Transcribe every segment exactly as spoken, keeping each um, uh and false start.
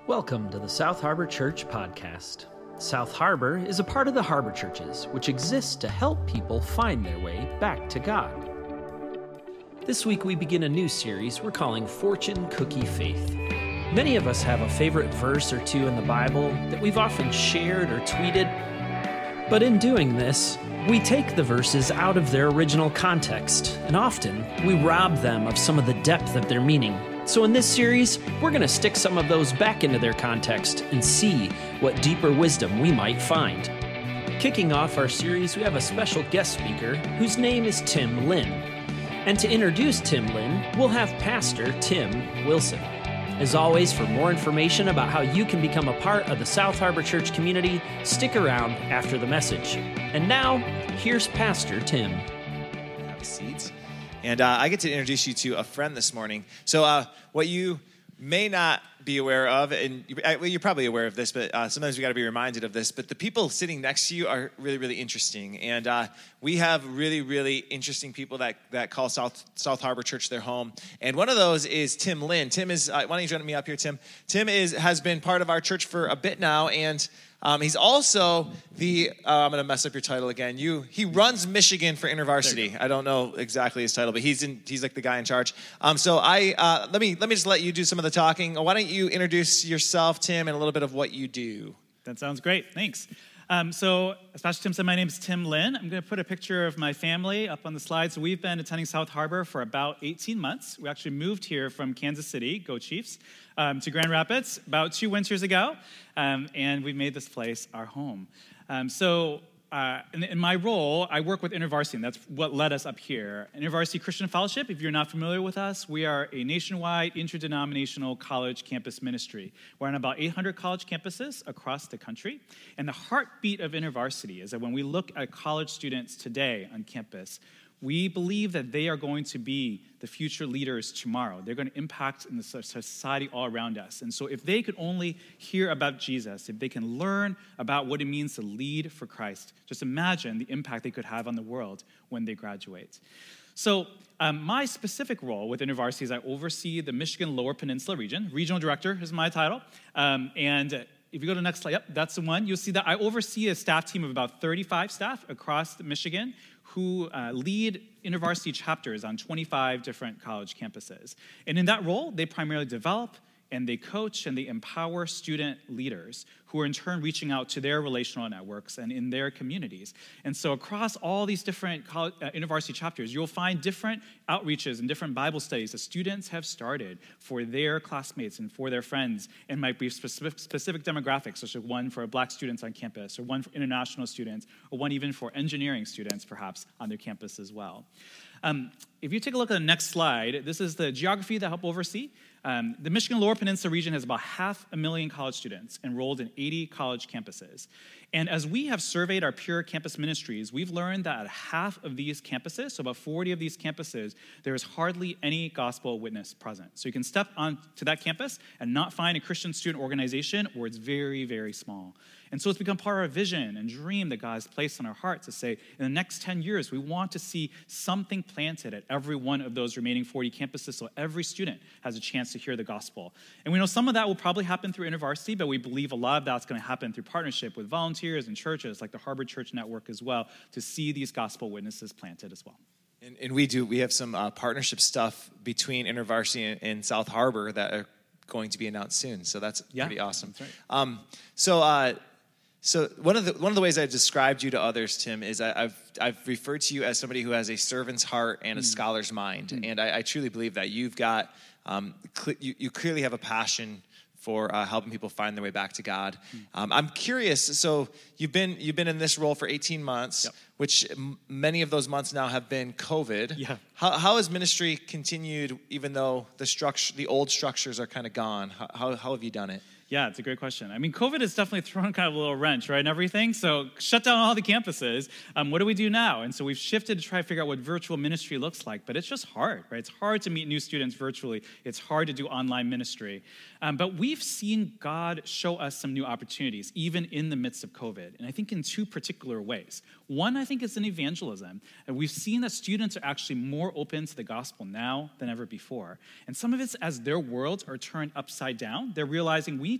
Welcome to the South Harbor Church podcast. South Harbor is a part of the Harbor Churches, which exists to help people find their way back to God. This week we begin a new series we're calling Fortune Cookie Faith. Many of us have a favorite verse or two in the Bible that we've often shared or tweeted, but in doing this, we take the verses out of their original context, and often we rob them of some of the depth of their meaning. So in this series, we're going to stick some of those back into their context and see what deeper wisdom we might find. Kicking off our series, we have a special guest speaker whose name is Tim Lin. And to introduce Tim Lin, we'll have Pastor Tim Wilson. As always, for more information about how you can become a part of the South Harbor Church community, stick around after the message. And now, here's Pastor Tim. Have a seat. And uh, I get to introduce you to a friend this morning. So uh, what you may not be aware of, and you, well, you're probably aware of this, but uh, sometimes we got to be reminded of this, but the people sitting next to you are really, really interesting. And uh, we have really, really interesting people that, that call South South Harbor Church their home. And one of those is Tim Lin. Tim is, uh, why don't you join me up here, Tim? Tim is has been part of our church for a bit now, and Um, he's also the, uh, I'm going to mess up your title again. You, he runs Michigan for InterVarsity. I don't know exactly his title, but he's in, he's like the guy in charge. Um, so I, uh, let me, let me just let you do some of the talking. Why don't you introduce yourself, Tim, and a little bit of what you do? That sounds great. Thanks. Um, so, as Pastor Tim said, my name is Tim Lin. I'm going to put a picture of my family up on the slide. So we've been attending South Harbor for about eighteen months. We actually moved here from Kansas City, go Chiefs, um, to Grand Rapids about two winters ago, um, and we've made this place our home. Um, so uh, in, in my role, I work with InterVarsity, and that's what led us up here. InterVarsity Christian Fellowship, if you're not familiar with us, we are a nationwide interdenominational college campus ministry. We're on about eight hundred college campuses across the country, and the heartbeat of InterVarsity is that when we look at college students today on campus, we believe that they are going to be the future leaders tomorrow. They're going to impact in the society all around us. And so if they could only hear about Jesus, if they can learn about what it means to lead for Christ, just imagine the impact they could have on the world when they graduate. So um, my specific role with InterVarsity is I oversee the Michigan Lower Peninsula region. Regional Director is my title. Um, and if you go to the next slide, yep, that's the one. You'll see that I oversee a staff team of about thirty-five staff across Michigan who uh, lead InterVarsity chapters on twenty-five different college campuses. And in that role, they primarily develop and they coach and they empower student leaders who are in turn reaching out to their relational networks and in their communities. And so across all these different college, uh, InterVarsity chapters, you'll find different outreaches and different Bible studies that students have started for their classmates and for their friends, and might be specific, specific demographics, such as one for Black students on campus, or one for international students, or one even for engineering students, perhaps, on their campus as well. Um, if you take a look at the next slide, this is the geography that I help oversee. Um, the Michigan Lower Peninsula region has about half a million college students enrolled in eighty college campuses. And as we have surveyed our pure campus ministries, we've learned that at half of these campuses, so about forty of these campuses, there is hardly any gospel witness present. So you can step onto that campus and not find a Christian student organization, or it's very, very small. And so it's become part of our vision and dream that God has placed on our heart to say, in the next ten years, we want to see something planted at every one of those remaining forty campuses so every student has a chance to hear the gospel. And we know some of that will probably happen through InterVarsity, but we believe a lot of that's going to happen through partnership with volunteers and churches like the Harbor Church Network as well, to see these gospel witnesses planted as well. And, and we do, we have some uh, partnership stuff between InterVarsity and, and South Harbor that are going to be announced soon. So that's yeah, pretty awesome. That's right. Um, so, uh, So one of the one of the ways I've described you to others, Tim, is I, I've I've referred to you as somebody who has a servant's heart and a mm. scholar's mind, mm. and I, I truly believe that you've got um, cl- you, you clearly have a passion for uh, helping people find their way back to God. Mm. Um, I'm curious. So you've been you've been in this role for eighteen months, yep. which m- many of those months now have been COVID. Yeah. How how has ministry continued, even though the structure the old structures are kind of gone? How, how how have you done it? Yeah, it's a great question. I mean, COVID has definitely thrown kind of a little wrench, right, and everything. So shut down all the campuses. Um, what do we do now? And so we've shifted to try to figure out what virtual ministry looks like. But it's just hard, right? It's hard to meet new students virtually. It's hard to do online ministry. Um, but we've seen God show us some new opportunities, even in the midst of COVID. And I think in two particular ways. One, I think, is in evangelism. And we've seen that students are actually more open to the gospel now than ever before. And some of it's as their worlds are turned upside down. They're realizing we need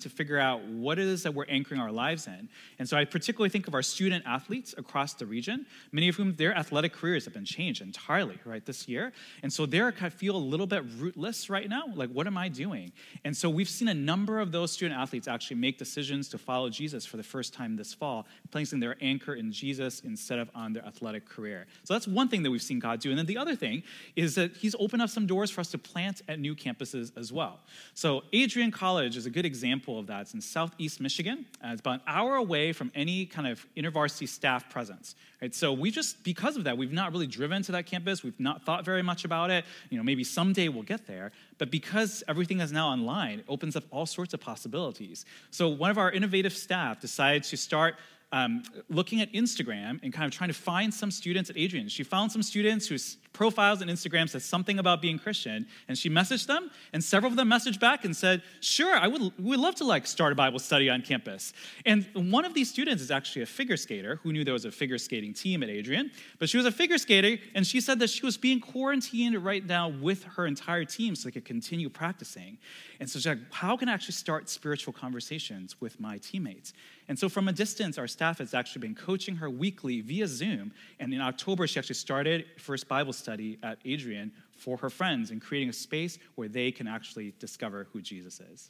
to figure out what it is that we're anchoring our lives in. And so I particularly think of our student athletes across the region, many of whom their athletic careers have been changed entirely, right, this year. And so they're kind of feel a little bit rootless right now. Like, what am I doing? And so we've seen a number of those student athletes actually make decisions to follow Jesus for the first time this fall, placing their anchor in Jesus instead of on their athletic career. So that's one thing that we've seen God do. And then the other thing is that he's opened up some doors for us to plant at new campuses as well. So Adrian College is a good example of that. It's in southeast Michigan. Uh, it's about an hour away from any kind of InterVarsity staff presence. Right? So we just, because of that, we've not really driven to that campus. We've not thought very much about it. You know, maybe someday we'll get there. But because everything is now online, it opens up all sorts of possibilities. So one of our innovative staff decided to start Um, looking at Instagram and kind of trying to find some students at Adrian. She found some students whose profiles on Instagram said something about being Christian, and she messaged them, and several of them messaged back and said, sure, I would we would love to like start a Bible study on campus. And one of these students is actually a figure skater who knew there was a figure skating team at Adrian, but she was a figure skater, and she said that she was being quarantined right now with her entire team so they could continue practicing. And so she's like, how can I actually start spiritual conversations with my teammates? And so from a distance, our staff has actually been coaching her weekly via Zoom. And in October, she actually started First Bible Study at Adrian for her friends and creating a space where they can actually discover who Jesus is.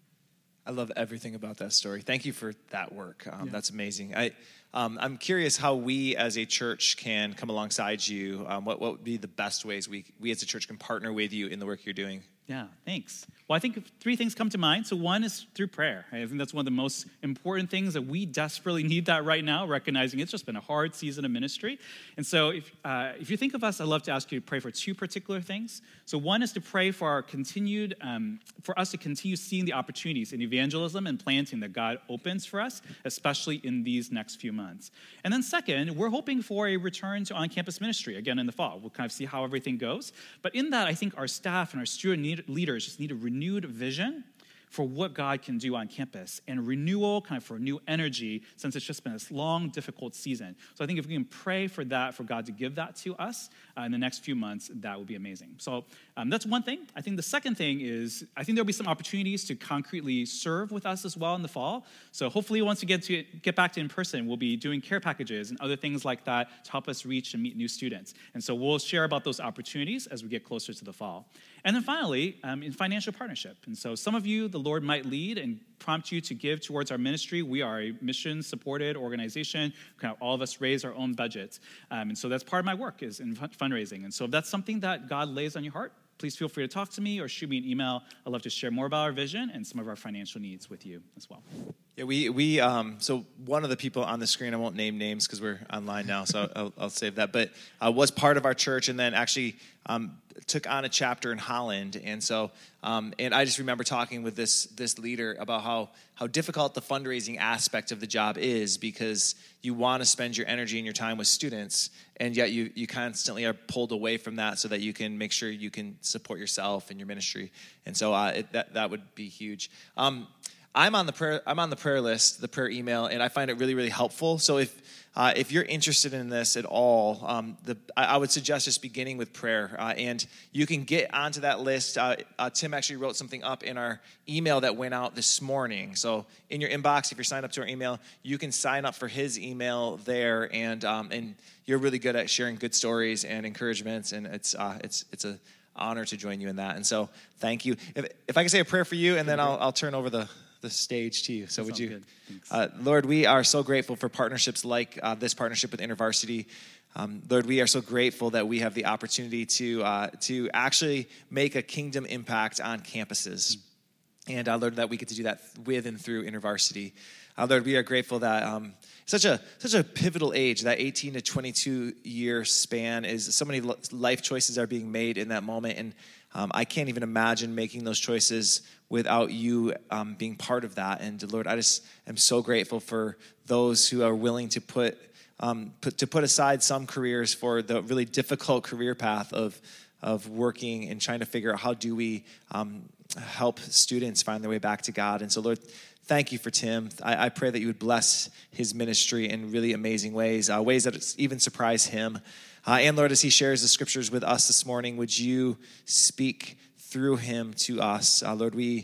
I love everything about that story. Thank you for that work. Um, Yeah. That's amazing. I, um, I'm curious how we as a church can come alongside you. Um, what, what would be the best ways we, we as a church can partner with you in the work you're doing? Yeah, thanks. Well, I think three things come to mind. So one is through prayer. I think that's one of the most important things that we desperately need that right now, recognizing it's just been a hard season of ministry. And so if uh, if you think of us, I'd love to ask you to pray for two particular things. So one is to pray for our continued, um, for us to continue seeing the opportunities in evangelism and planting that God opens for us, especially in these next few months. And then second, we're hoping for a return to on-campus ministry again in the fall. We'll kind of see how everything goes. But in that, I think our staff and our student need leaders just need a renewed vision for what God can do on campus and renewal kind of for new energy since it's just been this long, difficult season. So I think if we can pray for that, for God to give that to us uh, in the next few months, that would be amazing. So um, that's one thing. I think the second thing is I think there'll be some opportunities to concretely serve with us as well in the fall. So hopefully once we get to get back to in person, we'll be doing care packages and other things like that to help us reach and meet new students. And so we'll share about those opportunities as we get closer to the fall. And then finally, um, in financial partnership. And so some of you, the Lord might lead and prompt you to give towards our ministry. We are a mission-supported organization. Kind of all of us raise our own budgets. Um, and so that's part of my work is in fundraising. And so if that's something that God lays on your heart, please feel free to talk to me or shoot me an email. I'd love to share more about our vision and some of our financial needs with you as well. Yeah, we, we um, so one of the people on the screen, I won't name names because we're online now, so I'll, I'll save that, but uh, was part of our church and then actually um, took on a chapter in Holland. And so, um, and I just remember talking with this this leader about how, how difficult the fundraising aspect of the job is because you want to spend your energy and your time with students, and yet you, you constantly are pulled away from that so that you can make sure you can support yourself and your ministry. And so uh, it, that, that would be huge. Um, I'm on the prayer. I'm on the prayer list, the prayer email, and I find it really, really helpful. So if uh, if you're interested in this at all, um, the I, I would suggest just beginning with prayer, uh, and you can get onto that list. Uh, uh, Tim actually wrote something up in our email that went out this morning. So in your inbox, if you're signed up to our email, you can sign up for his email there, and um, and you're really good at sharing good stories and encouragements, and it's uh, it's it's a honor to join you in that. And so thank you. If if I can say a prayer for you, and then I'll I'll turn over the. the stage to you. So That would sounds you, good. Thanks. uh, Lord, we are so grateful for partnerships like uh, this partnership with InterVarsity. Um, Lord, we are so grateful that we have the opportunity to uh, to actually make a kingdom impact on campuses. And uh, Lord, that we get to do that with and through InterVarsity. Uh, Lord, we are grateful that um, such a such a pivotal age, that eighteen to twenty-two year span, is so many life choices are being made in that moment. And um, I can't even imagine making those choices without you um, being part of that. And Lord, I just am so grateful for those who are willing to put, um, put to put aside some careers for the really difficult career path of of working and trying to figure out how do we um, help students find their way back to God. And so, Lord, thank you for Tim. I, I pray that you would bless his ministry in really amazing ways, uh, ways that even surprise him. Uh, and Lord, as he shares the scriptures with us this morning, would you speak through him to us? Uh, Lord, we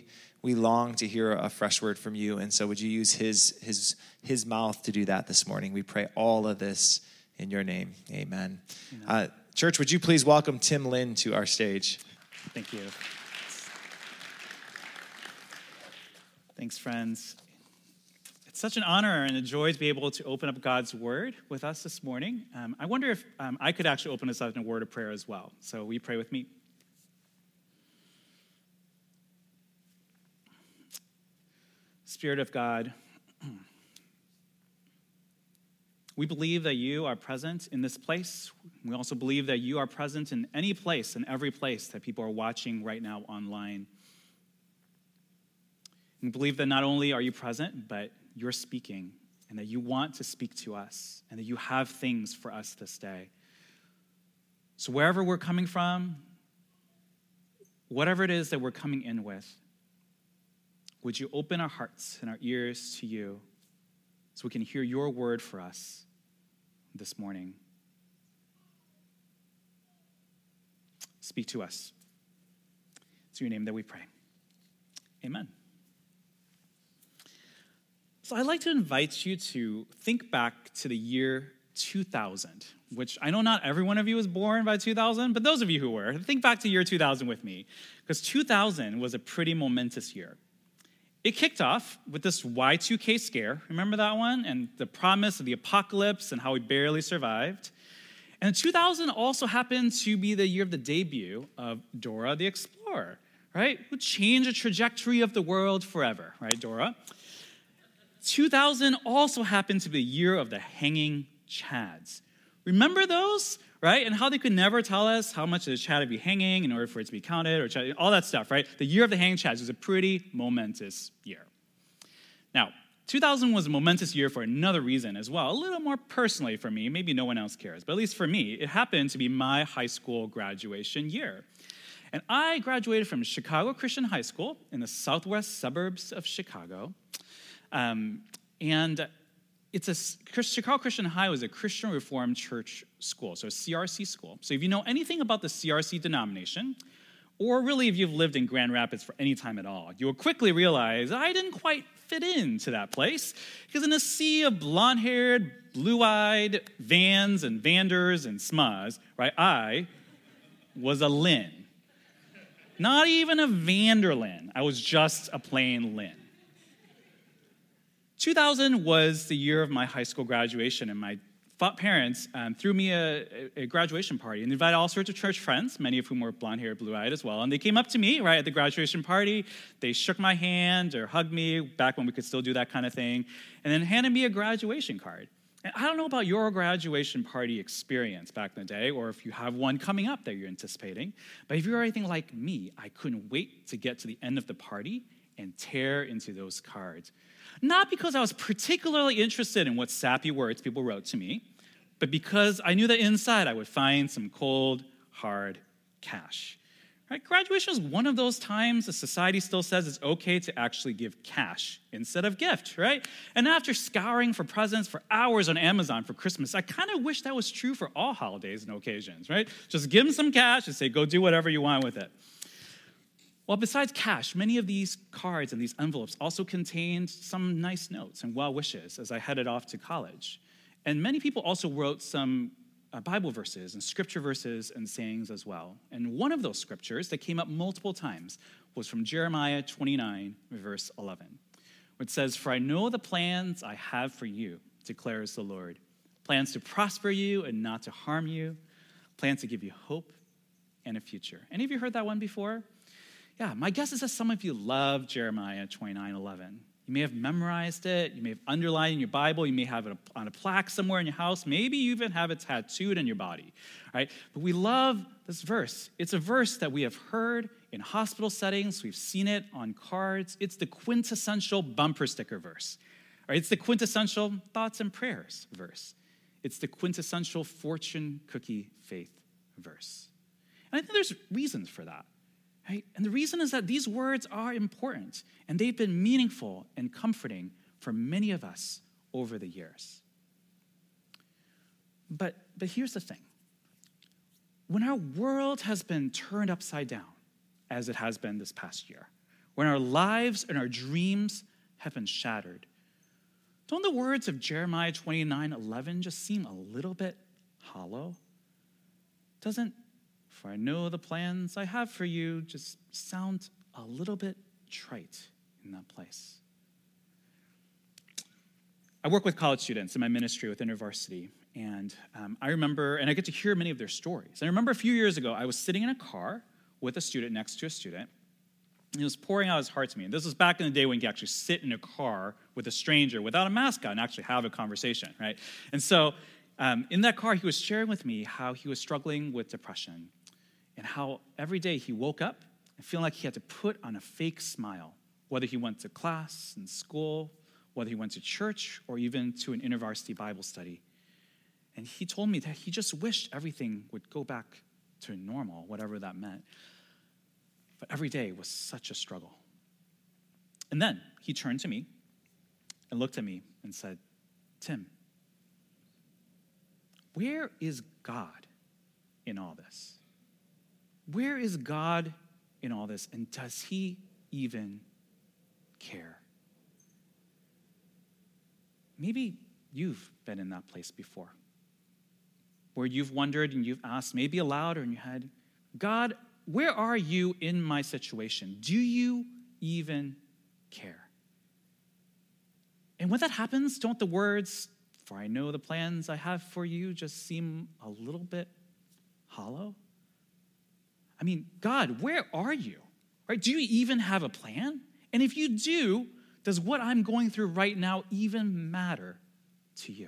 we long to hear a fresh word from you. And so would you use his, his, his mouth to do that this morning? We pray all of this in your name. Amen. Amen. Uh, church, would you please welcome Tim Lin to our stage? Thank you. Thanks, friends. It's such an honor and a joy to be able to open up God's word with us this morning. Um, I wonder if um, I could actually open us up in a word of prayer as well. So will you pray with me? Spirit of God, we believe that you are present in this place. We also believe that you are present in any place and every place that people are watching right now online. We believe that not only are you present, but you're speaking, and that you want to speak to us, and that you have things for us this day. So wherever we're coming from, whatever it is that we're coming in with, would you open our hearts and our ears to you so we can hear your word for us this morning? Speak to us. It's in your name that we pray. Amen. So I'd like to invite you to think back to the year two thousand, which I know not every one of you was born by two thousand, but those of you who were, think back to year two thousand with me, because two thousand was a pretty momentous year. It kicked off with this Y two K scare, remember that one? And the promise of the apocalypse and how we barely survived. And two thousand also happened to be the year of the debut of Dora the Explorer, right? Who changed the trajectory of the world forever, right, Dora? two thousand also happened to be the year of the hanging chads. Remember those, right? And how they could never tell us how much of the chad would be hanging in order for it to be counted, or chad, all that stuff, right? The year of the hanging chads was a pretty momentous year. Now, two thousand was a momentous year for another reason as well, a little more personally for me. Maybe no one else cares, but at least for me, it happened to be my high school graduation year. And I graduated from Chicago Christian High School in the southwest suburbs of Chicago. Um, and it's a Chicago Christian High was a Christian Reformed Church school, so a C R C school. So if you know anything about the C R C denomination, or really if you've lived in Grand Rapids for any time at all, you will quickly realize I didn't quite fit into that place, because in a sea of blonde-haired, blue-eyed Vans and Vanders and Smas, right, I was a Lynn. Not even a Vanderlyn. I was just a plain Lynn. two thousand was the year of my high school graduation, and my parents um, threw me a, a graduation party and invited all sorts of church friends, many of whom were blonde-haired, blue-eyed as well. And they came up to me right at the graduation party. They shook my hand or hugged me, back when we could still do that kind of thing, and then handed me a graduation card. And I don't know about your graduation party experience back in the day, or if you have one coming up that you're anticipating, but if you're anything like me, I couldn't wait to get to the end of the party and tear into those cards. Not because I was particularly interested in what sappy words people wrote to me, but because I knew that inside I would find some cold, hard cash. Right? Graduation is one of those times that society still says it's okay to actually give cash instead of gift, right? And after scouring for presents for hours on Amazon for Christmas, I kind of wish that was true for all holidays and occasions, right? Just give them some cash and say, go do whatever you want with it. Well, besides cash, many of these cards and these envelopes also contained some nice notes and well wishes as I headed off to college. And many people also wrote some uh, Bible verses and scripture verses and sayings as well. And one of those scriptures that came up multiple times was from Jeremiah twenty-nine, verse eleven, which says, "For I know the plans I have for you, declares the Lord, plans to prosper you and not to harm you, plans to give you hope and a future." Any of you heard that one before? Yeah, my guess is that some of you love Jeremiah twenty-nine eleven. You may have memorized it. You may have underlined it in your Bible. You may have it on a plaque somewhere in your house. Maybe you even have it tattooed in your body, right? But we love this verse. It's a verse that we have heard in hospital settings. We've seen it on cards. It's the quintessential bumper sticker verse, right? It's the quintessential thoughts and prayers verse. It's the quintessential fortune cookie faith verse. And I think there's reasons for that. Right? And the reason is that these words are important, and they've been meaningful and comforting for many of us over the years. But, but here's the thing. When our world has been turned upside down, as it has been this past year, when our lives and our dreams have been shattered, don't the words of Jeremiah twenty-nine eleven just seem a little bit hollow? Doesn't, for I know the plans I have for you, just sound a little bit trite in that place? I work with college students in my ministry with InterVarsity, and um, I remember, and I get to hear many of their stories. I remember a few years ago, I was sitting in a car with a student next to a student, and he was pouring out his heart to me. And this was back in the day when you could actually sit in a car with a stranger without a mask on and actually have a conversation, right? And so um, in that car, he was sharing with me how he was struggling with depression and how every day he woke up and feeling like he had to put on a fake smile, whether he went to class and school, whether he went to church or even to an InterVarsity Bible study. And he told me that he just wished everything would go back to normal, whatever that meant. But every day was such a struggle. And then he turned to me and looked at me and said, Tim, where is God in all this? Where is God in all this? And does he even care? Maybe you've been in that place before, where you've wondered and you've asked, maybe aloud or in your head, God, where are you in my situation? Do you even care? And when that happens, don't the words, for I know the plans I have for you, just seem a little bit hollow? I mean, God, where are you? Right? Do you even have a plan? And if you do, does what I'm going through right now even matter to you?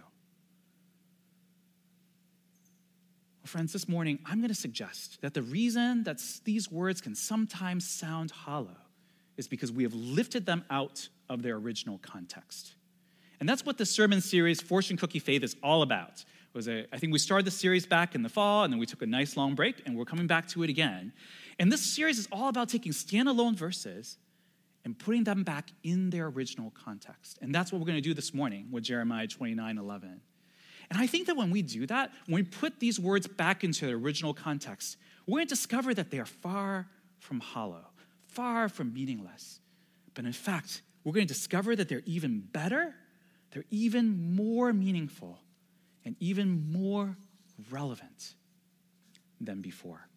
Well, friends, this morning, I'm going to suggest that the reason that these words can sometimes sound hollow is because we have lifted them out of their original context. And that's what the sermon series, Fortune Cookie Faith, is all about. It was a, I think we started the series back in the fall, and then we took a nice long break, and we're coming back to it again. And this series is all about taking standalone verses and putting them back in their original context. And that's what we're going to do this morning with Jeremiah twenty-nine eleven. And I think that when we do that, when we put these words back into their original context, we're going to discover that they are far from hollow, far from meaningless. But in fact, we're going to discover that they're even better, they're even more meaningful, and even more relevant than before.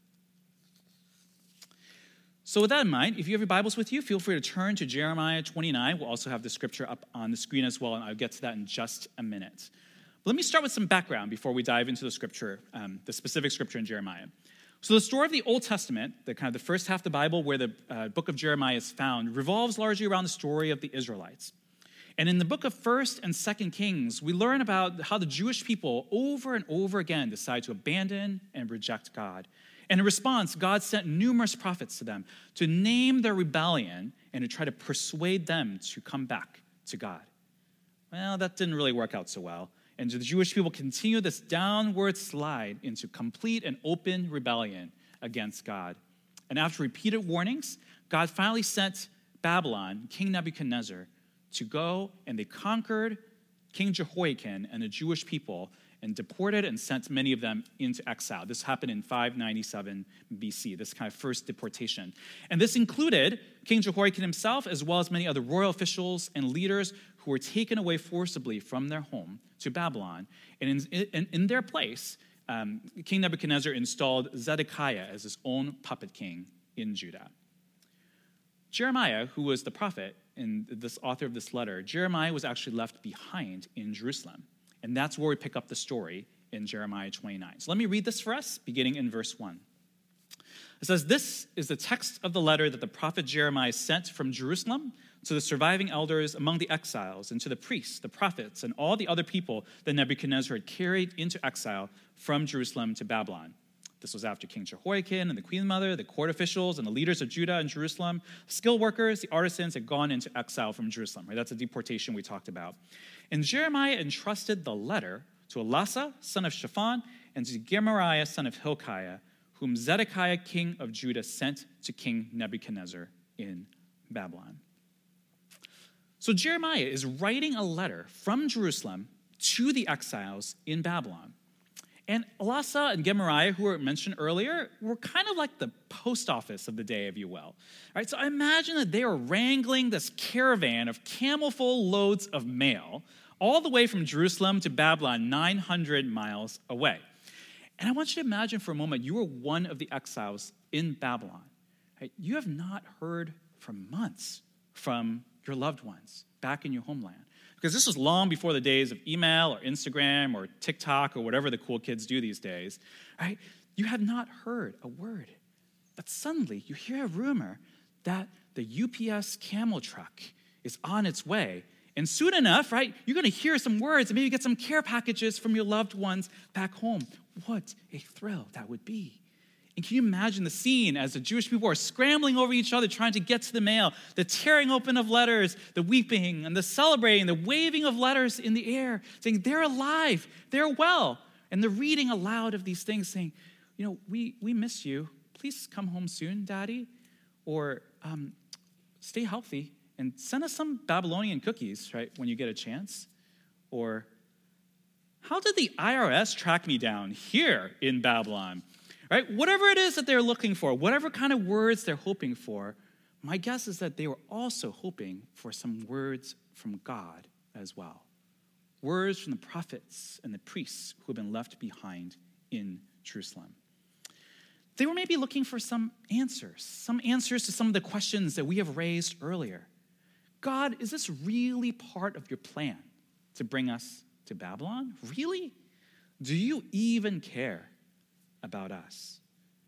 So with that in mind, if you have your Bibles with you, feel free to turn to Jeremiah twenty-nine. We'll also have the scripture up on the screen as well, and I'll get to that in just a minute. But let me start with some background before we dive into the scripture, um, the specific scripture in Jeremiah. So the story of the Old Testament, the kind of the first half of the Bible where the uh, book of Jeremiah is found, revolves largely around the story of the Israelites. And in the book of First and Second Kings, we learn about how the Jewish people over and over again decide to abandon and reject God. And in response, God sent numerous prophets to them to name their rebellion and to try to persuade them to come back to God. Well, that didn't really work out so well. And the Jewish people continue this downward slide into complete and open rebellion against God. And after repeated warnings, God finally sent Babylon, King Nebuchadnezzar, to go, and they conquered King Jehoiakim and the Jewish people and deported and sent many of them into exile. This happened in five ninety-seven B C, this kind of first deportation. And this included King Jehoiakim himself, as well as many other royal officials and leaders who were taken away forcibly from their home to Babylon. And in, in, in their place, um, King Nebuchadnezzar installed Zedekiah as his own puppet king in Judah. Jeremiah, who was the prophet and this author of this letter, Jeremiah was actually left behind in Jerusalem. And that's where we pick up the story in Jeremiah twenty-nine. So let me read this for us, beginning in verse one. It says, "This is the text of the letter that the prophet Jeremiah sent from Jerusalem to the surviving elders among the exiles and to the priests, the prophets, and all the other people that Nebuchadnezzar had carried into exile from Jerusalem to Babylon. This was after King Jehoiakim and the queen mother, the court officials, and the leaders of Judah and Jerusalem, skilled workers, the artisans had gone into exile from Jerusalem." Right? That's a deportation we talked about. "And Jeremiah entrusted the letter to Elasah, son of Shaphan, and to Gemariah, son of Hilkiah, whom Zedekiah, king of Judah, sent to King Nebuchadnezzar in Babylon." So Jeremiah is writing a letter from Jerusalem to the exiles in Babylon. And Elasa and Gemariah, who were mentioned earlier, were kind of like the post office of the day, if you will. All right, so I imagine that they are wrangling this caravan of camel-full loads of mail all the way from Jerusalem to Babylon, nine hundred miles away. And I want you to imagine for a moment, you were one of the exiles in Babylon. Right? You have not heard for months from your loved ones back in your homeland. Because this was long before the days of email or Instagram or TikTok or whatever the cool kids do these days, right? You have not heard a word. But suddenly you hear a rumor that the U P S camel truck is on its way. And soon enough, right, you're going to hear some words and maybe get some care packages from your loved ones back home. What a thrill that would be. And can you imagine the scene as the Jewish people are scrambling over each other trying to get to the mail, the tearing open of letters, the weeping and the celebrating, the waving of letters in the air, saying they're alive, they're well, and the reading aloud of these things saying, you know, we, we miss you. Please come home soon, Daddy, or um, stay healthy and send us some Babylonian cookies, right, when you get a chance. Or how did the I R S track me down here in Babylon? Right? Whatever it is that they're looking for, whatever kind of words they're hoping for, my guess is that they were also hoping for some words from God as well. Words from the prophets and the priests who have been left behind in Jerusalem. They were maybe looking for some answers, some answers to some of the questions that we have raised earlier. God, is this really part of your plan to bring us to Babylon? Really? Do you even care about us?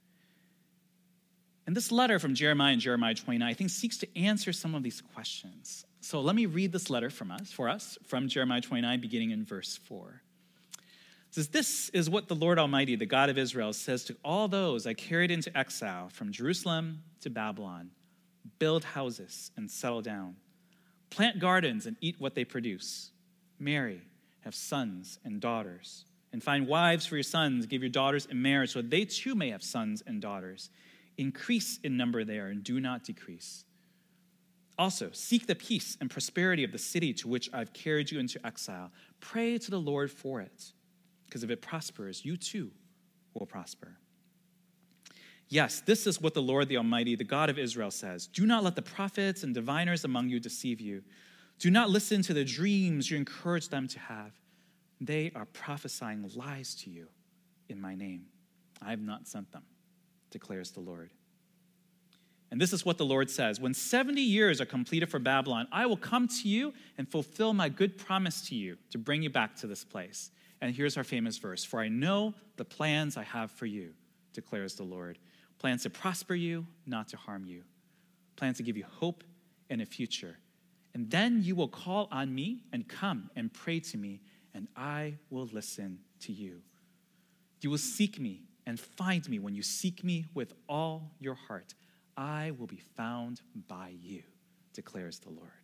And this letter from Jeremiah and Jeremiah twenty-nine, I think, seeks to answer some of these questions. So let me read this letter from us, for us from Jeremiah twenty-nine, beginning in verse four. It says, "This is what the Lord Almighty, the God of Israel, says to all those I carried into exile from Jerusalem to Babylon. Build houses and settle down. Plant gardens and eat what they produce. Marry, have sons and daughters. And find wives for your sons, give your daughters in marriage, so they too may have sons and daughters. Increase in number there and do not decrease. Also, seek the peace and prosperity of the city to which I've carried you into exile. Pray to the Lord for it, because if it prospers, you too will prosper. Yes, this is what the Lord the Almighty, the God of Israel, says. Do not let the prophets and diviners among you deceive you. Do not listen to the dreams you encourage them to have. They are prophesying lies to you in my name. I have not sent them, declares the Lord. And this is what the Lord says. When seventy years are completed for Babylon, I will come to you and fulfill my good promise to you to bring you back to this place. And here's our famous verse. For I know the plans I have for you, declares the Lord. Plans to prosper you, not to harm you. Plans to give you hope and a future. And then you will call on me and come and pray to me, and I will listen to you. You will seek me and find me when you seek me with all your heart. I will be found by you, declares the Lord.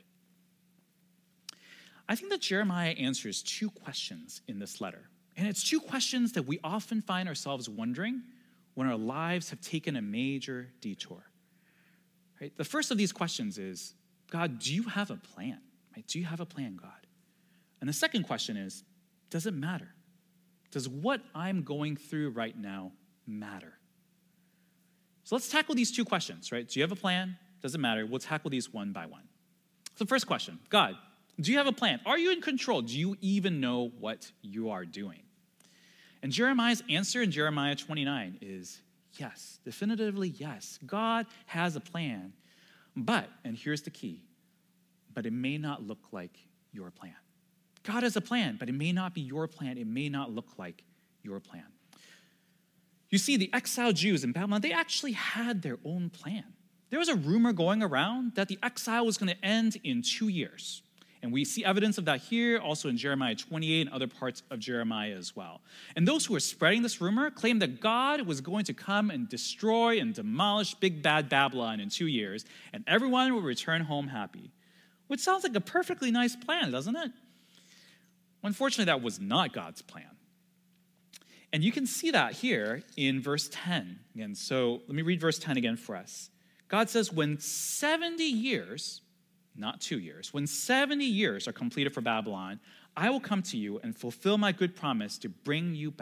I think that Jeremiah answers two questions in this letter. And it's two questions that we often find ourselves wondering when our lives have taken a major detour. Right? The first of these questions is, God, do you have a plan? Right? Do you have a plan, God? And the second question is, does it matter? Does what I'm going through right now matter? So let's tackle these two questions, right? Do you have a plan? Does it matter? We'll tackle these one by one. So first question, God, do you have a plan? Are you in control? Do you even know what you are doing? And Jeremiah's answer in Jeremiah twenty-nine is yes, definitively yes. God has a plan, but, and here's the key, but it may not look like your plan. God has a plan, but it may not be your plan. It may not look like your plan. You see, the exiled Jews in Babylon, they actually had their own plan. There was a rumor going around that the exile was going to end in two years. And we see evidence of that here, also in Jeremiah twenty-eight and other parts of Jeremiah as well. And those who were spreading this rumor claimed that God was going to come and destroy and demolish big bad Babylon in two years, and everyone would return home happy. Which sounds like a perfectly nice plan, doesn't it? Unfortunately, that was not God's plan. And you can see that here in verse ten. Again, so let me read verse ten again for us. God says, when seventy years, not two years, when seventy years are completed for Babylon, I will come to you and fulfill my good promise to bring you back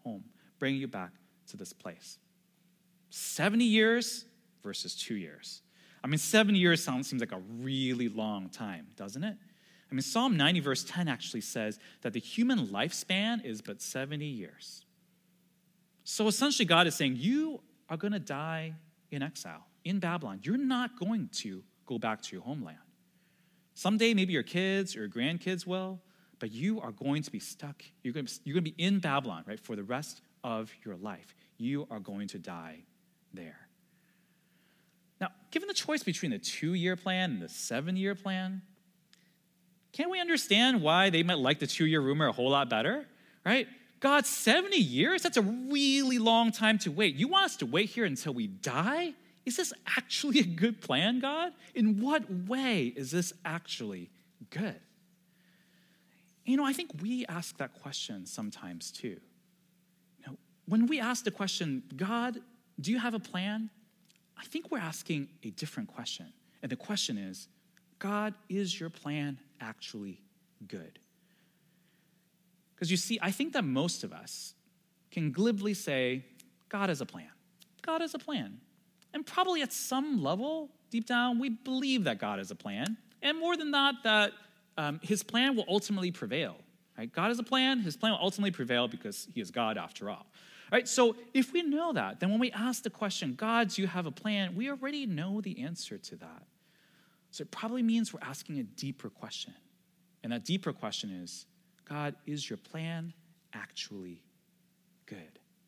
home, bringing you back to this place. seventy years versus two years. I mean, seventy years sounds, seems like a really long time, doesn't it? I mean, Psalm ninety, verse ten actually says that the human lifespan is but seventy years. So essentially, God is saying, you are going to die in exile, in Babylon. You're not going to go back to your homeland. Someday, maybe your kids or your grandkids will, but you are going to be stuck. You're going to, you're going to be in Babylon, right, for the rest of your life. You are going to die there. Now, given the choice between the two-year plan and the seven-year plan, can't we understand why they might like the two-year rumor a whole lot better, right? God, seventy years? That's a really long time to wait. You want us to wait here until we die? Is this actually a good plan, God? In what way is this actually good? You know, I think we ask that question sometimes too. You know, when we ask the question, God, do you have a plan? I think we're asking a different question. And the question is, God, is your plan actually good? Because you see, I think that most of us can glibly say, God has a plan. God has a plan. And probably at some level, deep down, we believe that God has a plan. And more than that, that um, his plan will ultimately prevail. Right? God has a plan. His plan will ultimately prevail because he is God after all. Right? So if we know that, then when we ask the question, God, do you have a plan? We already know the answer to that. So it probably means we're asking a deeper question. And that deeper question is, God, is your plan actually good?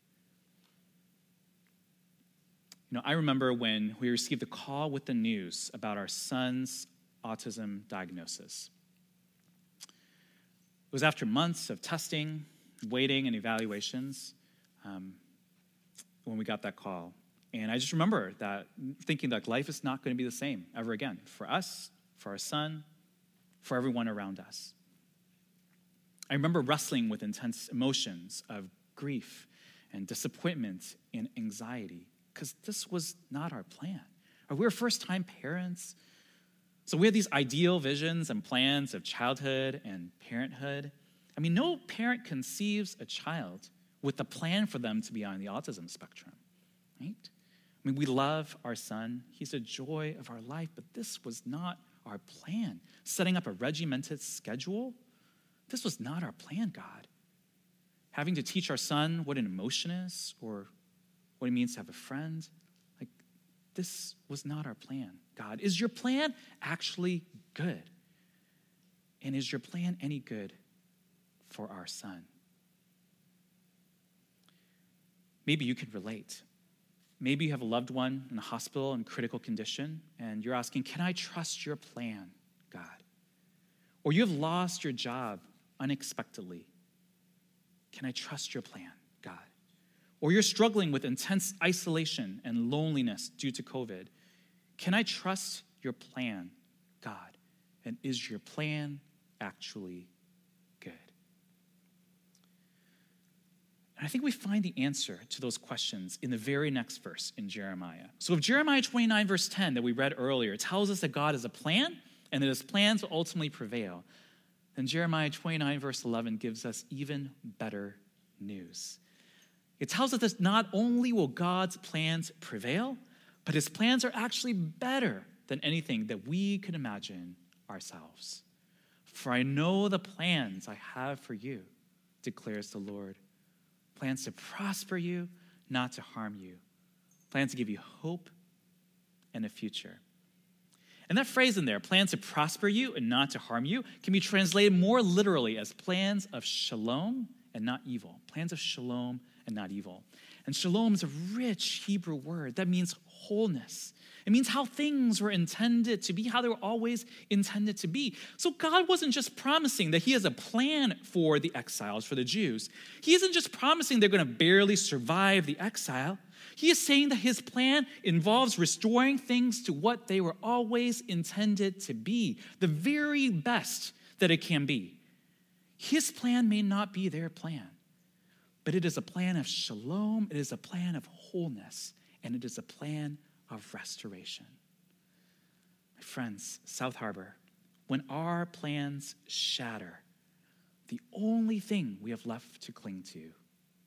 You know, I remember when we received a call with the news about our son's autism diagnosis. It was after months of testing, waiting, and evaluations um, when we got that call. And I just remember that thinking that life is not going to be the same ever again for us, for our son, for everyone around us. I remember wrestling with intense emotions of grief and disappointment and anxiety because this was not our plan. We were first-time parents, so we had these ideal visions and plans of childhood and parenthood. I mean, no parent conceives a child with a plan for them to be on the autism spectrum, right? I mean, we love our son. He's a joy of our life, but this was not our plan. Setting up a regimented schedule, this was not our plan, God. Having to teach our son what an emotion is or what it means to have a friend, like, this was not our plan, God. Is your plan actually good? And is your plan any good for our son? Maybe you could relate. Maybe you have a loved one in the hospital in critical condition, and you're asking, can I trust your plan, God? Or you have lost your job unexpectedly. Can I trust your plan, God? Or you're struggling with intense isolation and loneliness due to COVID. Can I trust your plan, God? And is your plan actually good? And I think we find the answer to those questions in the very next verse in Jeremiah. So if Jeremiah twenty-nine, verse ten that we read earlier tells us that God has a plan and that his plans will ultimately prevail, then Jeremiah twenty-nine, verse eleven gives us even better news. It tells us that not only will God's plans prevail, but his plans are actually better than anything that we could imagine ourselves. For I know the plans I have for you, declares the Lord. Plans to prosper you, not to harm you. Plans to give you hope and a future. And that phrase in there, plans to prosper you and not to harm you, can be translated more literally as plans of shalom and not evil. Plans of shalom and not evil. And shalom is a rich Hebrew word that means wholeness. It means how things were intended to be, how they were always intended to be. So God wasn't just promising that he has a plan for the exiles, for the Jews. He isn't just promising they're going to barely survive the exile. He is saying that his plan involves restoring things to what they were always intended to be, the very best that it can be. His plan may not be their plan, but it is a plan of shalom, it is a plan of wholeness, and it is a plan of restoration. My friends, South Harbor, when our plans shatter, the only thing we have left to cling to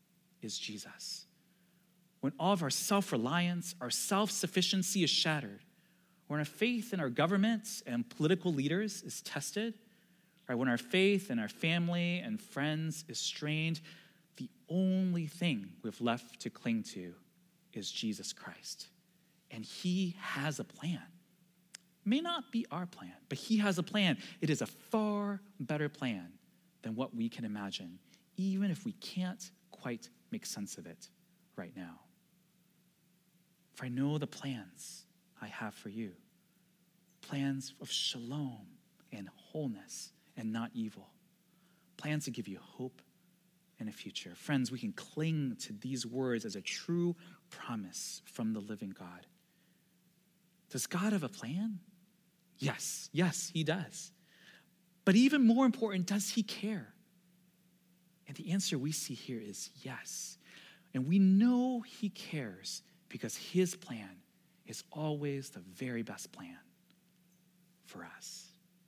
is Jesus. When all of our self-reliance, our self-sufficiency is shattered, when our faith in our governments and political leaders is tested, right? When our faith in our family and friends is strained, the only thing we've left to cling to is Jesus Christ. And he has a plan. May not be our plan, but he has a plan. It is a far better plan than what we can imagine, even if we can't quite make sense of it right now. For I know the plans I have for you, plans of shalom and wholeness and not evil, plans to give you hope and a future. Friends, we can cling to these words as a true promise from the living God. Does God have a plan? Yes, yes, he does. But even more important, does he care? And the answer we see here is yes. And we know he cares because his plan is always the very best plan for us.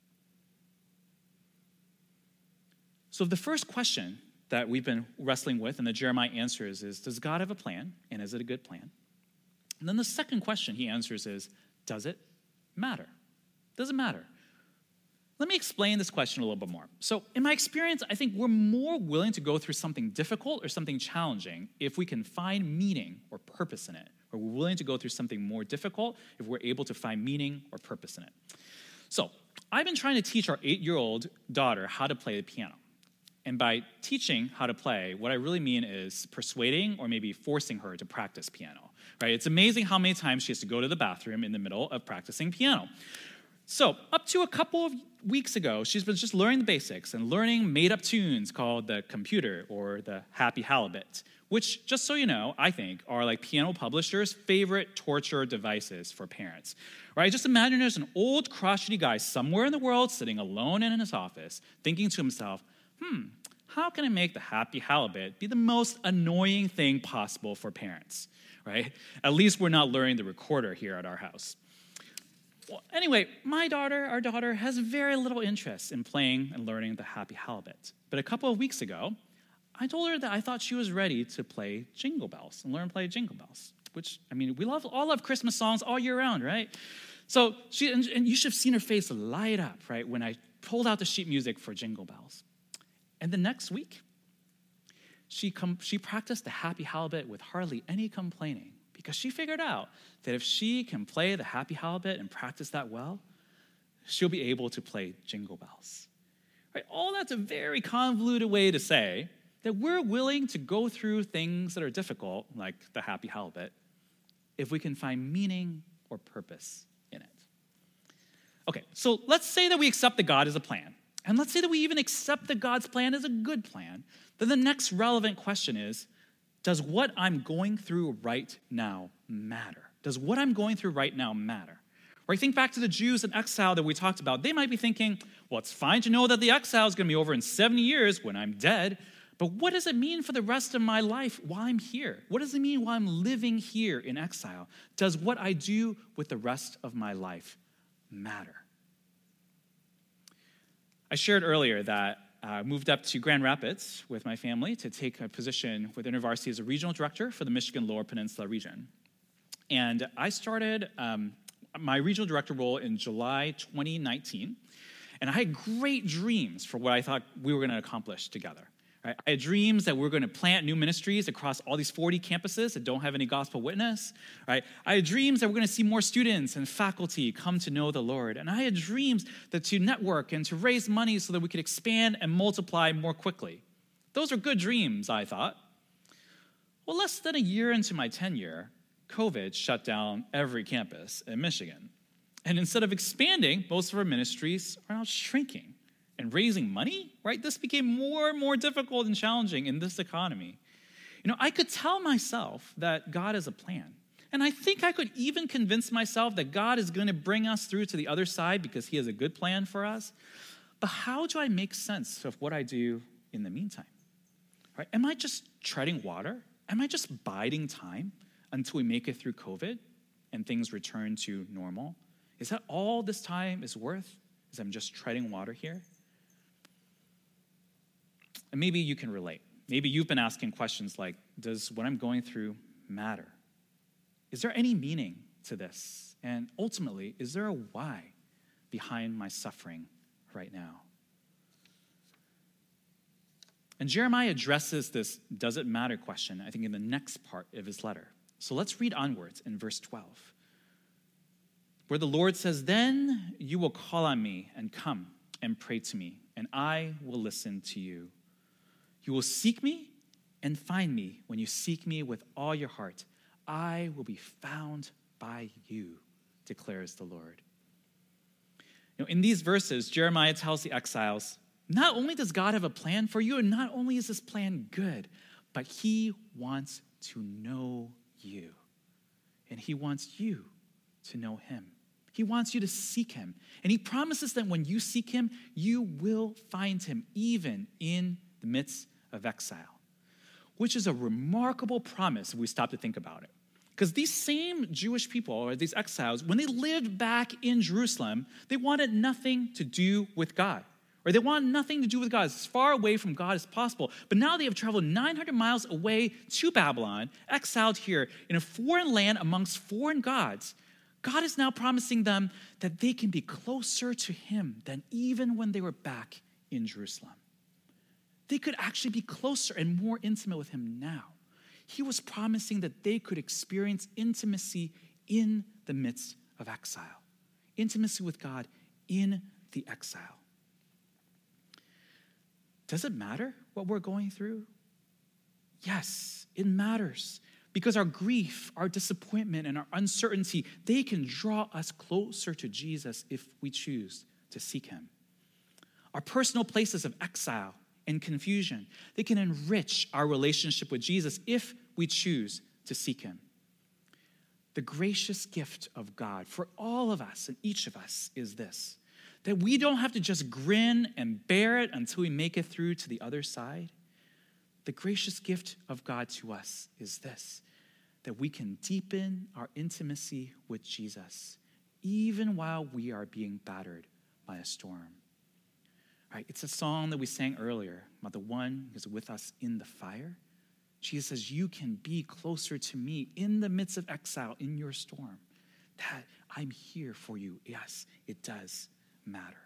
So the first question that we've been wrestling with and that Jeremiah answers is, does God have a plan, and is it a good plan? And then the second question he answers is, does it matter? Does it matter? Let me explain this question a little bit more. So in my experience, I think we're more willing to go through something difficult or something challenging if we can find meaning or purpose in it. Or we're willing to go through something more difficult if we're able to find meaning or purpose in it. So I've been trying to teach our eight-year-old daughter how to play the piano. And by teaching how to play, what I really mean is persuading or maybe forcing her to practice piano, right? It's amazing how many times she has to go to the bathroom in the middle of practicing piano. So up to a couple of weeks ago, she's been just learning the basics and learning made-up tunes called the computer or the Happy Halibut, which, just so you know, I think are like piano publishers' favorite torture devices for parents. Right? Just imagine there's an old crotchety guy somewhere in the world sitting alone in his office thinking to himself, hmm, how can I make the Happy Halibut be the most annoying thing possible for parents, right? At least we're not learning the recorder here at our house. Well, anyway, my daughter, our daughter, has very little interest in playing and learning the Happy Halibut. But a couple of weeks ago, I told her that I thought she was ready to play Jingle Bells and learn to play Jingle Bells, which, I mean, we love all love Christmas songs all year round, right? So she, and, and you should have seen her face light up, right, when I pulled out the sheet music for Jingle Bells. And the next week, she, com- she practiced the Happy Halibut with hardly any complaining because she figured out that if she can play the Happy Halibut and practice that well, she'll be able to play Jingle Bells. Right? All that's a very convoluted way to say that we're willing to go through things that are difficult, like the Happy Halibut, if we can find meaning or purpose in it. Okay, so let's say that we accept that God is a plan. And let's say that we even accept that God's plan is a good plan. Then the next relevant question is, does what I'm going through right now matter? Does what I'm going through right now matter? Or think back to the Jews in exile that we talked about. They might be thinking, well, it's fine to know that the exile is going to be over in seventy years when I'm dead, but what does it mean for the rest of my life while I'm here? What does it mean while I'm living here in exile? Does what I do with the rest of my life matter? I shared earlier that I uh, moved up to Grand Rapids with my family to take a position with InterVarsity as a regional director for the Michigan Lower Peninsula region. And I started um, my regional director role in July twenty nineteen, and I had great dreams for what I thought we were going to accomplish together. Right? I had dreams that we were going to plant new ministries across all these forty campuses that don't have any gospel witness. Right? I had dreams that we're going to see more students and faculty come to know the Lord. And I had dreams that to network and to raise money so that we could expand and multiply more quickly. Those are good dreams, I thought. Well, less than a year into my tenure, COVID shut down every campus in Michigan. And instead of expanding, most of our ministries are now shrinking. And raising money, right? This became more and more difficult and challenging in this economy. You know, I could tell myself that God has a plan. And I think I could even convince myself that God is going to bring us through to the other side because he has a good plan for us. But how do I make sense of what I do in the meantime? Right? Am I just treading water? Am I just biding time until we make it through COVID and things return to normal? Is that all this time is worth? Is I'm just treading water here? And maybe you can relate. maybe you've been asking questions like, does what I'm going through matter? Is there any meaning to this? And ultimately, is there a why behind my suffering right now? And Jeremiah addresses this does it matter question, I think, in the next part of his letter. So let's read onwards in verse twelve, where the Lord says, "Then you will call on me and come and pray to me, and I will listen to you. You will seek me and find me when you seek me with all your heart. I will be found by you, declares the Lord." You know, in these verses, Jeremiah tells the exiles, not only does God have a plan for you, and not only is this plan good, but he wants to know you. And he wants you to know him. He wants you to seek him. And he promises that when you seek him, you will find him, even in the midst of exile, which is a remarkable promise if we stop to think about it. Because these same Jewish people, or these exiles, when they lived back in Jerusalem, they wanted nothing to do with God. Or they want nothing to do with God, as far away from God as possible. But now they have traveled nine hundred miles away to Babylon, exiled here in a foreign land amongst foreign gods. God is now promising them that they can be closer to him than even when they were back in Jerusalem. They could actually be closer and more intimate with him now. He was promising that they could experience intimacy in the midst of exile, intimacy with God in the exile. Does it matter what we're going through? Yes, it matters. Because our grief, our disappointment, and our uncertainty, they can draw us closer to Jesus if we choose to seek him. Our personal places of exile and confusion, they can enrich our relationship with Jesus if we choose to seek him. The gracious gift of God for all of us and each of us is this: that we don't have to just grin and bear it until we make it through to the other side. The gracious gift of God to us is this: that we can deepen our intimacy with Jesus even while we are being battered by a storm. Right? It's a song that we sang earlier about the one who's with us in the fire. Jesus says, you can be closer to me in the midst of exile, in your storm. That I'm here for you. Yes, it does matter.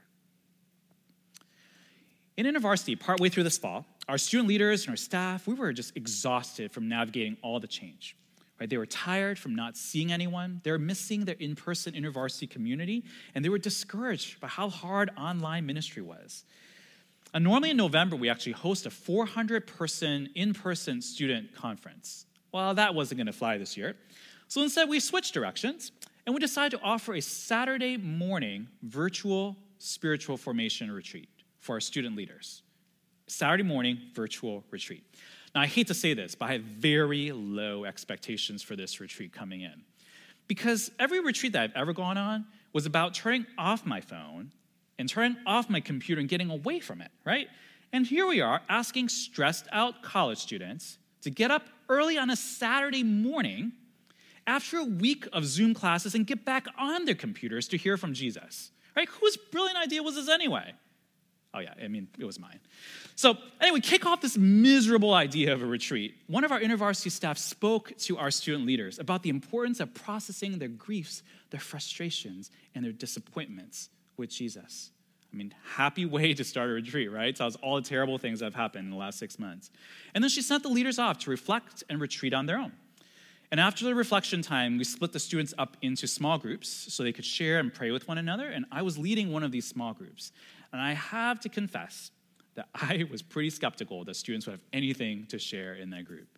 In InterVarsity, partway through this fall, our student leaders and our staff, we were just exhausted from navigating all the change. Right? They were tired from not seeing anyone. They were missing their in-person InterVarsity community, and they were discouraged by how hard online ministry was. And normally in November, we actually host a four hundred person in-person student conference. Well, that wasn't going to fly this year. So instead, we switched directions, and we decided to offer a Saturday morning virtual spiritual formation retreat for our student leaders. Saturday morning virtual retreat. Now, I hate to say this, but I have very low expectations for this retreat coming in. Because every retreat that I've ever gone on was about turning off my phone and turning off my computer and getting away from it, right? And here we are asking stressed out college students to get up early on a Saturday morning after a week of Zoom classes and get back on their computers to hear from Jesus, right? Whose brilliant idea was this anyway? Oh yeah, I mean, it was mine. So anyway, kick off this miserable idea of a retreat. One of our InterVarsity staff spoke to our student leaders about the importance of processing their griefs, their frustrations, and their disappointments with Jesus. I mean, happy way to start a retreat, right? Tells all the terrible things that have happened in the last six months. And then she sent the leaders off to reflect and retreat on their own. And after the reflection time, we split the students up into small groups so they could share and pray with one another. And I was leading one of these small groups. And I have to confess that I was pretty skeptical that students would have anything to share in that group.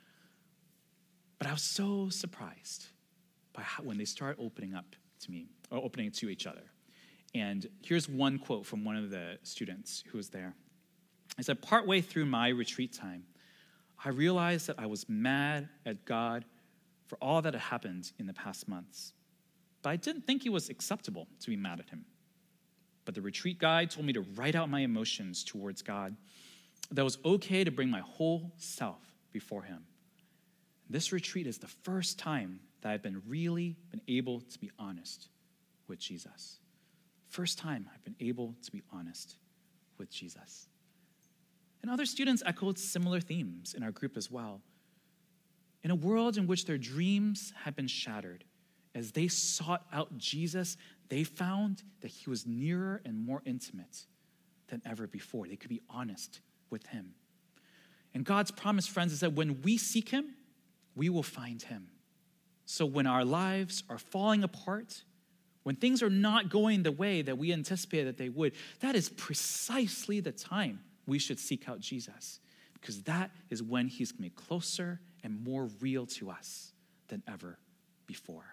But I was so surprised by how, when they started opening up to me, or opening to each other. And here's one quote from one of the students who was there. He said, partway through my retreat time, I realized that I was mad at God for all that had happened in the past months. But I didn't think it was acceptable to be mad at him. But the retreat guide told me to write out my emotions towards God, that it was okay to bring my whole self before him. This retreat is the first time that I've been really been able to be honest with Jesus. First time I've been able to be honest with Jesus. And other students echoed similar themes in our group as well. In a world in which their dreams had been shattered, as they sought out Jesus, they found that he was nearer and more intimate than ever before. They could be honest with him. And God's promise, friends, is that when we seek him, we will find him. So when our lives are falling apart, when things are not going the way that we anticipated that they would, that is precisely the time we should seek out Jesus, because that is when he's going to be closer and more real to us than ever before.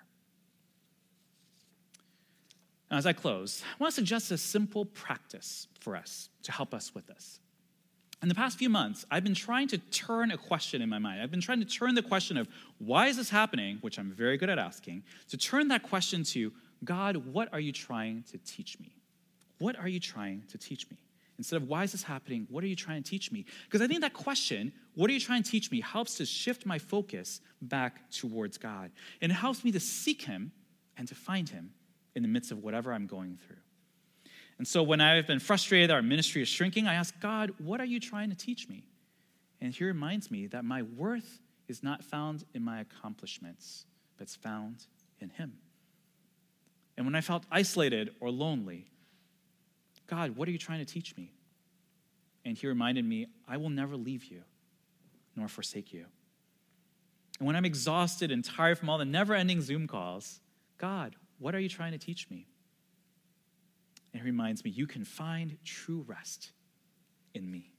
Now, as I close, I want to suggest a simple practice for us to help us with this. In the past few months, I've been trying to turn a question in my mind. I've been trying to turn the question of, why is this happening, which I'm very good at asking, to turn that question to, God, what are you trying to teach me? What are you trying to teach me? Instead of, why is this happening? What are you trying to teach me? Because I think that question, what are you trying to teach me, helps to shift my focus back towards God. And it helps me to seek him and to find him in the midst of whatever I'm going through. And so when I've been frustrated that our ministry is shrinking, I ask God, what are you trying to teach me? And he reminds me that my worth is not found in my accomplishments, but it's found in him. And when I felt isolated or lonely, God, what are you trying to teach me? And he reminded me, I will never leave you, nor forsake you. And when I'm exhausted and tired from all the never-ending Zoom calls, God, what are you trying to teach me? And he reminds me, you can find true rest in me.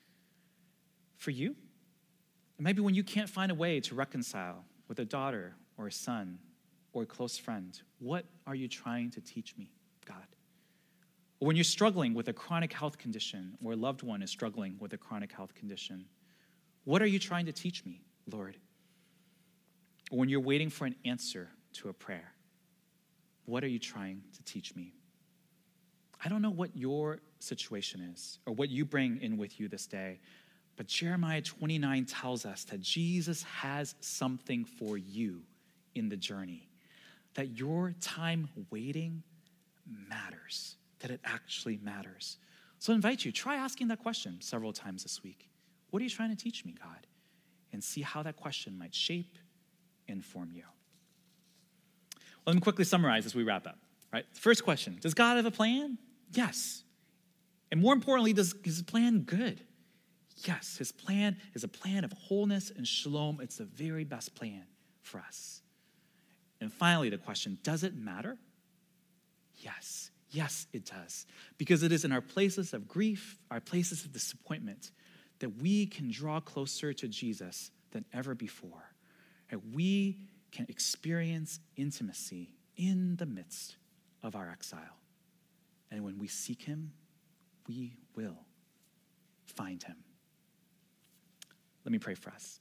For you, it might be when you can't find a way to reconcile with a daughter or a son or a close friend. What are you trying to teach me, God? Or when you're struggling with a chronic health condition or a loved one is struggling with a chronic health condition, what are you trying to teach me, Lord? Or when you're waiting for an answer to a prayer, what are you trying to teach me? I don't know what your situation is or what you bring in with you this day, but Jeremiah twenty-nine tells us that Jesus has something for you in the journey, that your time waiting matters, that it actually matters. So I invite you, try asking that question several times this week. What are you trying to teach me, God? And see how that question might shape and form you. Well, let me quickly summarize as we wrap up. Right? First question, does God have a plan? Yes. And more importantly, does his plan good? Yes, his plan is a plan of wholeness and shalom. It's the very best plan for us. And finally, the question, does it matter? Yes. Yes, it does. Because it is in our places of grief, our places of disappointment, that we can draw closer to Jesus than ever before. And we can experience intimacy in the midst of our exile. And when we seek him, we will find him. Let me pray for us.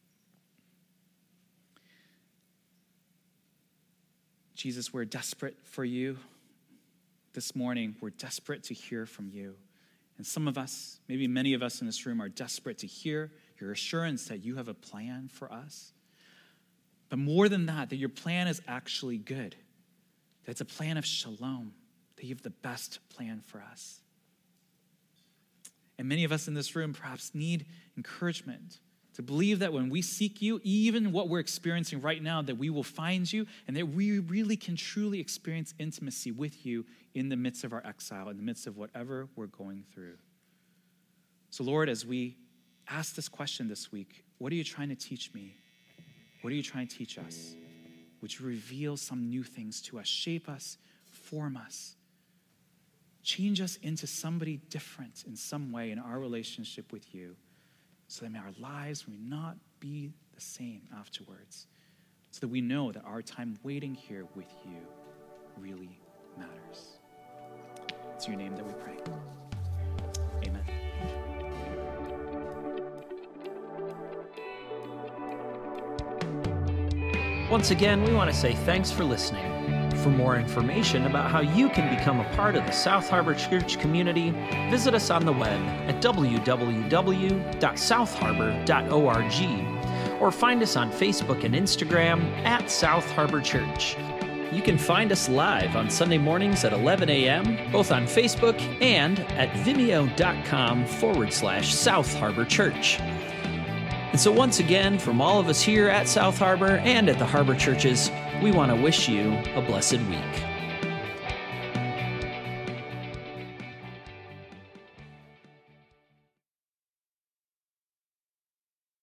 Jesus, we're desperate for you. This morning, we're desperate to hear from you. And some of us, maybe many of us in this room, are desperate to hear your assurance that you have a plan for us. But more than that, that your plan is actually good. That it's a plan of shalom. That you have the best plan for us. And many of us in this room perhaps need encouragement to believe that when we seek you, even what we're experiencing right now, that we will find you and that we really can truly experience intimacy with you in the midst of our exile, in the midst of whatever we're going through. So Lord, as we ask this question this week, what are you trying to teach me? What are you trying to teach us? Would you reveal some new things to us, shape us, form us, change us into somebody different in some way in our relationship with you, so that may our lives may not be the same afterwards, so that we know that our time waiting here with you really matters. It's in your name that we pray. Amen. Once again, we want to say thanks for listening. For more information about how you can become a part of the South Harbor Church community, visit us on the web at w w w dot south harbor dot org or find us on Facebook and Instagram at South Harbor Church. you can find us live on Sunday mornings at eleven a.m., both on Facebook and at vimeo.com forward slash South Harbor Church. And so once again, from all of us here at South Harbor and at the Harbor Churches, we want to wish you a blessed week.